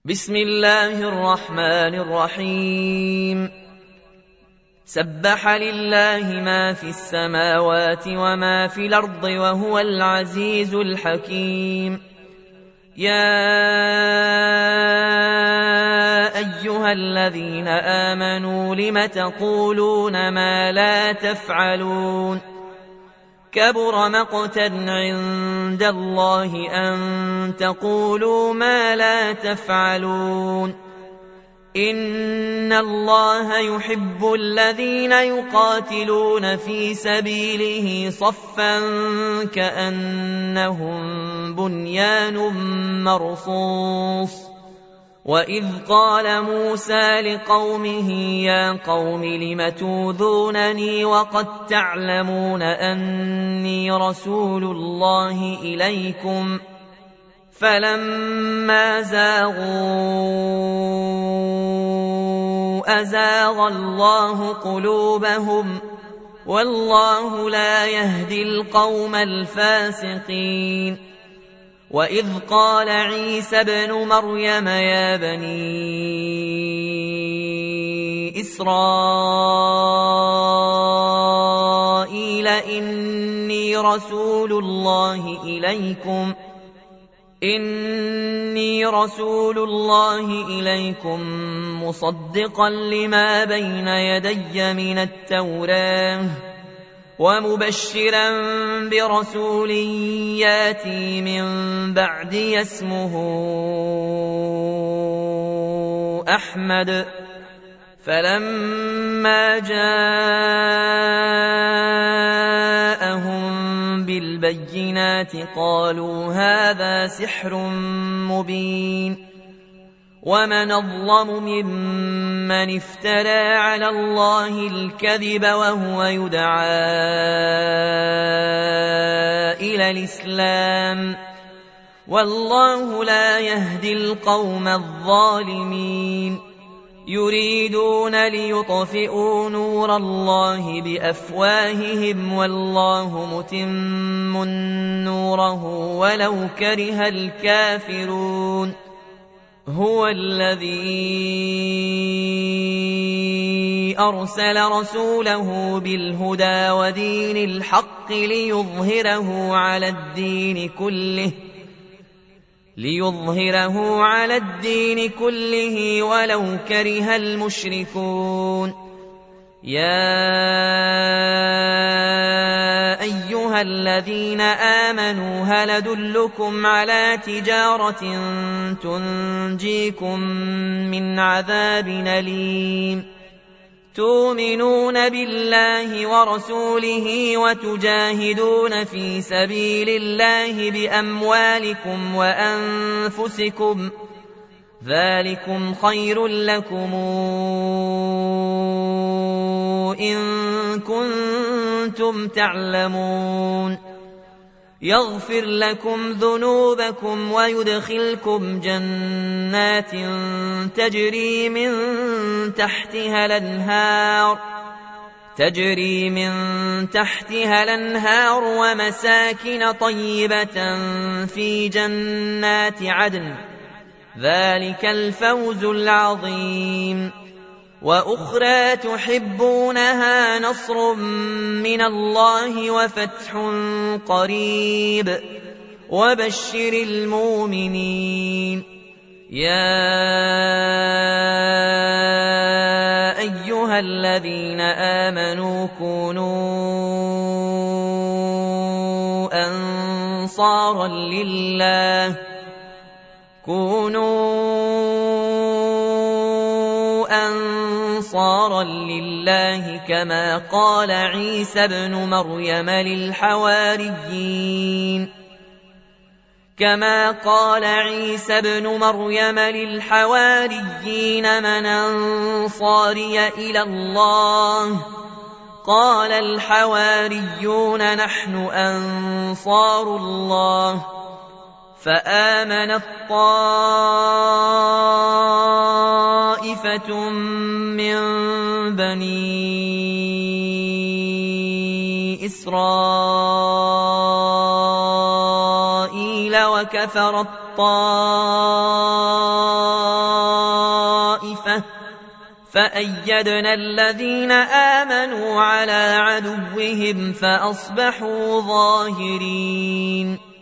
بسم الله الرحمن الرحيم. سبح لله ما في السماوات وما في الأرض وهو العزيز الحكيم. يا أيها الذين آمنوا لم تقولون ما لا تفعلون؟ كبر مقتا عند الله أن تقولوا ما لا تفعلون. إن الله يحب الذين يقاتلون في سبيله صفا كأنهم بنيان مرصوص. وإذ قال موسى لقومه يا قوم لم توذونني وقد تعلمون أني رسول الله إليكم فلما زاغوا أزاغ الله قلوبهم والله لا يهدي القوم الفاسقين. وإذ قال عيسى ابن مريم يا بني إسرائيل إني رسول الله إليكم مصدقا لما بين يدي من التوراة ومبشرا برسول ياتي من بعدي اسمه أحمد. فلما جاءهم بالبينات قالوا هذا سحر مبين. ومن أظلم ممن افترى على الله الكذب وهو يدعى إلى الإسلام والله لا يهدي القوم الظالمين. يريدون ليطفئوا نور الله بأفواههم والله متم نوره ولو كره الكافرون. هو الذي أرسل رسوله بالهدى ودين الحق ليظهره على الدين كله ولو كره المشركون. يا أيها الذين آمنوا هل أدلكم على تجارة تنجيكم من عذاب أليم؟ تؤمنون بالله ورسوله وتجاهدون في سبيل الله بأموالكم وأنفسكم ذلكم خير لكم إن كنتم تعلمون. يغفر لكم ذنوبكم ويدخلكم جنات تجري من تحتها الأنهار ومساكن طيبة في جنات عدن ذلك الفوز العظيم. وأخرى تحبونها نصر من الله وفتح قريب وبشر المؤمنين. يا أيها الذين آمنوا كونوا أنصارا لله كما قال عيسى ابن مريم للحواريين من أنصاري إلى الله؟ قال الحواريون نحن أنصار الله. فآمنت طائفة من بني إسرائيل وكفرت طائفة طائفة فأيدنا الذين آمنوا على عدوهم فأصبحوا ظاهرين